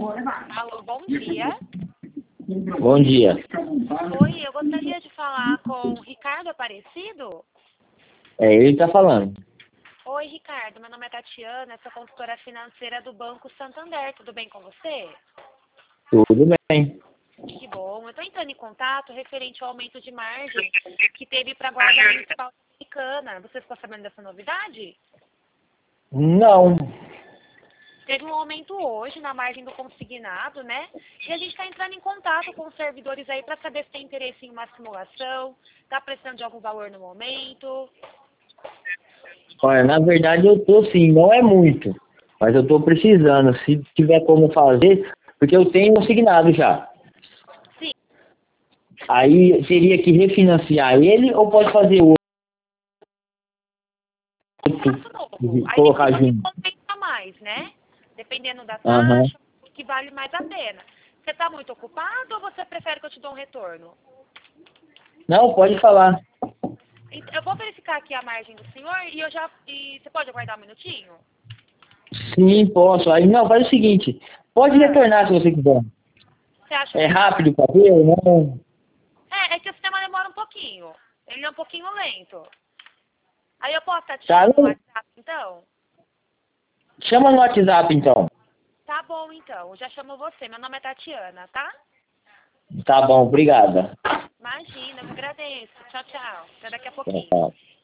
Alô, bom dia. Bom dia. Oi, eu gostaria de falar com o Ricardo Aparecido. É ele que tá falando. Oi, Ricardo, meu nome é Tatiana, sou consultora financeira do Banco Santander. Tudo bem com você? Tudo bem. Que bom. Eu estou entrando em contato referente ao aumento de margem que teve para a Guarda Municipal Americana. Você ficou sabendo dessa novidade? Não. Teve um aumento hoje na margem do consignado, né? E a gente está entrando em contato com os servidores aí para saber se tem interesse em uma simulação, está precisando de algum valor no momento. Olha, na verdade eu tô sim, não é muito. Mas eu tô precisando. Se tiver como fazer, porque eu tenho consignado já. Sim. Aí teria que refinanciar ele ou pode fazer outro Faço novo. e Aí colocar depois junto? compensa mais, né? Dependendo da Aham. taxa, que vale mais a pena. Você está muito ocupado ou você prefere que eu te dou um retorno? Não, pode falar. Eu vou verificar aqui a margem do senhor e você pode aguardar um minutinho? Sim, posso. Aí não, faz o seguinte. Pode Ah, retornar se você quiser. você acha É melhor? rápido pra ver ou não? É que o sistema demora um pouquinho. Ele é um pouquinho lento. Aí eu posso estar te Tá, chamando no não. WhatsApp, então? Chama no WhatsApp então. Tá bom, então. Eu já chamo você. Meu nome é Tatiana, tá? Tá bom, obrigada. Imagina, eu que agradeço. Tchau, tchau. Até daqui a Tchau, pouquinho. tchau.